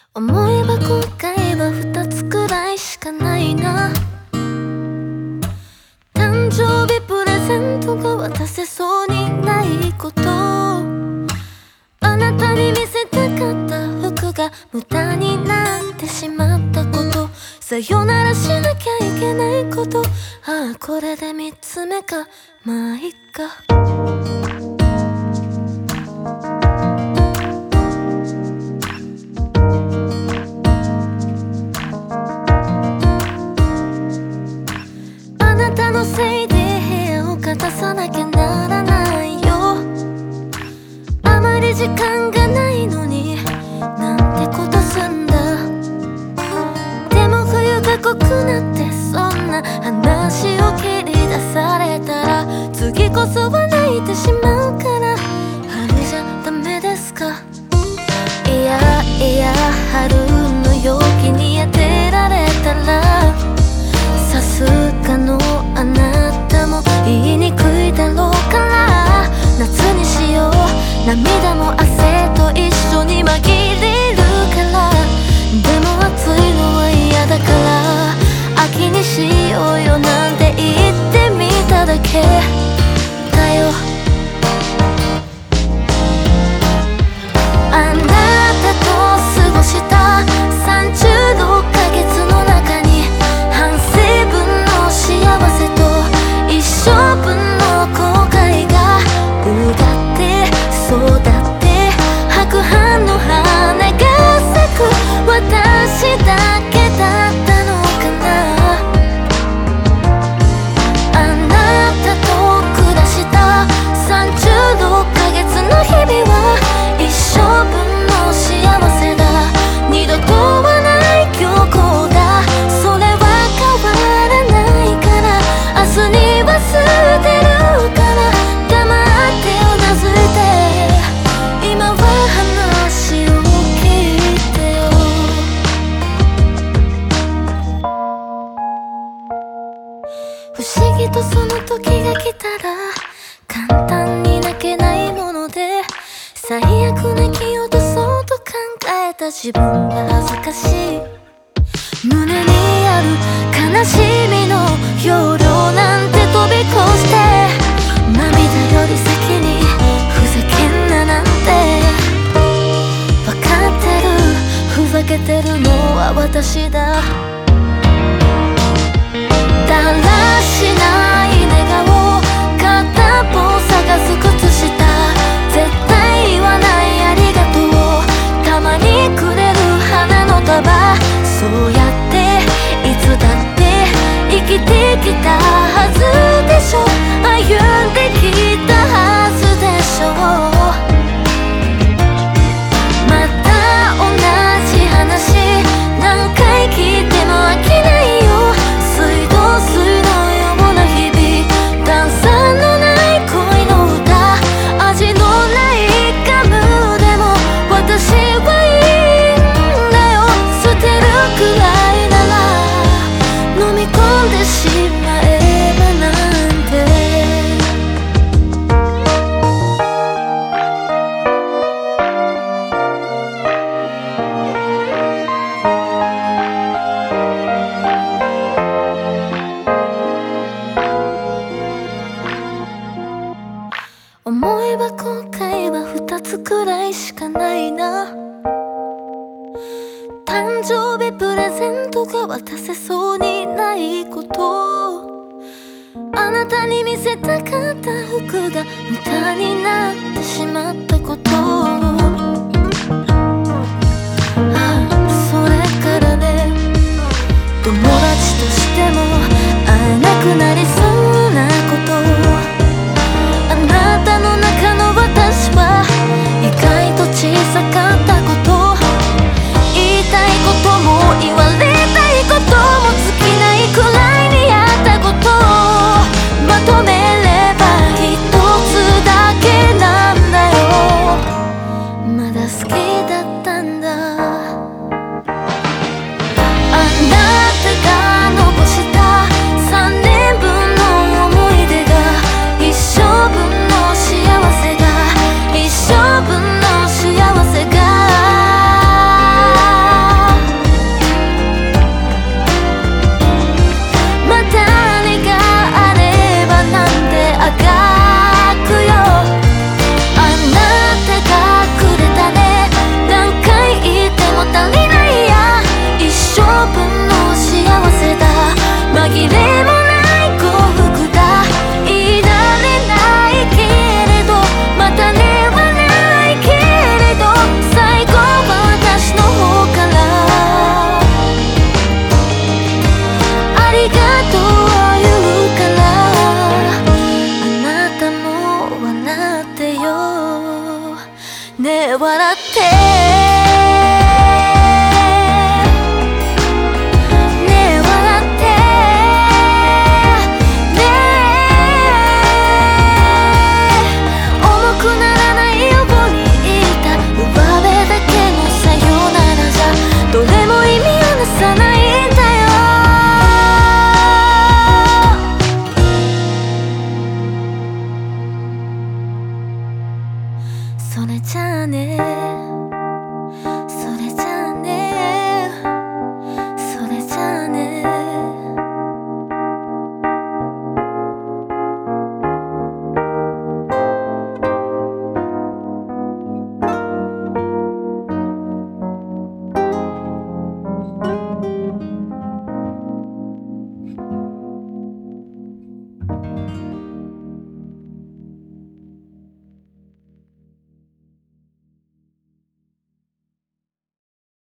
思えば後悔は2つくらいしかないな。誕生日プレゼントが渡せそうにないこと、あなたに見せたかった服が無駄になってしまったこと、さよならしなきゃいけないこと、ああこれで3つ目か、まあいっか。あなたのせいで部屋を片さなきゃならないよ。あまり時間がないのになんてことすんだ。でも冬が濃くなってそんな話を切り出されたら次こそは泣いてしまうから、春じゃダメですか。いやいや春の陽気に当てられたらさすがのあなたも言いにくいだろうから、夏にしよう。涙も汗と一緒に紛れるから、でも暑いのは嫌だから秋にしようよなんて言ってみただけだよ。あなたと過ごした36ヶ月の中に半生分の幸せと一生分の後悔がうだってそうだって白羽の花が咲く私だけだったのかな。あなたと暮らした36ヶ月の日々は一生分の幸せだ、二度とはない今日こうだ、それは変わらないから明日には捨てるから黙ってうなずいて今は話を聞いてよ。不思議とその時が来たら簡単に泣けないもので、最悪泣き落とそうと考えた自分が恥ずかしい。胸にある悲しみの容量なんて飛び越して涙より先にふざけんななんてわかってる、ふざけてるのは私だ。だらしない寝顔片方探す靴下、絶対言わないありがとう、たまにくれる花の束、そうやっていつだって生きてきたはずでしょ、歩んできたはずでしょ。また同じ話何回聞いても飽きないよ。水道水のような日々、段差のない恋の歌、味のないガムでも私はいいんだよ。捨てるくらいなら飲み込んでしまえばなんて。思えば後悔は2つくらいしかないな。誕生日プレゼントが渡せそうにないこと、あなたに見せたかった服が無駄になってしまったこと、それからね、友達としても会えなくなりそうなこと、あなたの中の私は意外と小さかったこと、言いたいことも言われたいことも尽きないくらいにやったこと、まとめれば一つだけなんだよ。 それじゃあね。